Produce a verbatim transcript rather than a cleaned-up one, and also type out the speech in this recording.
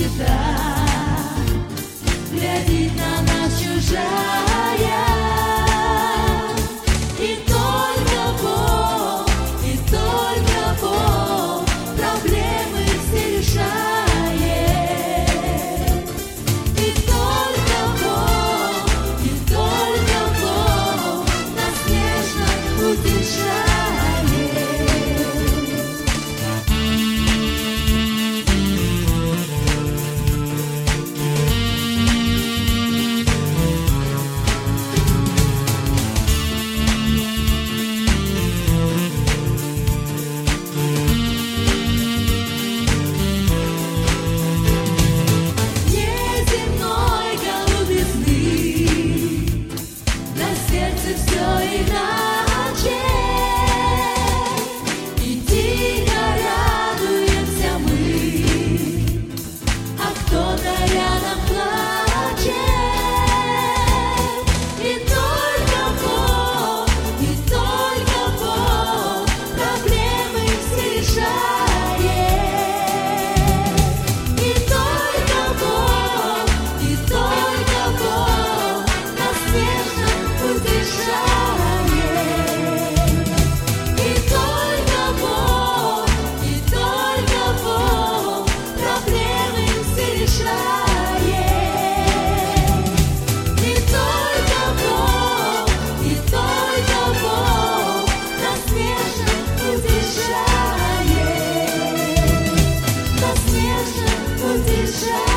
нищета глядит на нас чужая. И только Бог, и только Бог проблемы все решает. И только Бог, и только Бог нас нежно утешает. Все иначе, и тихо радуемся мы, а кто-то рядом плачет. И только Бог, и только Бог проблемы все решает. И только Бог, и только Бог нас нежно утешает. Утешает, нас нежно утешает.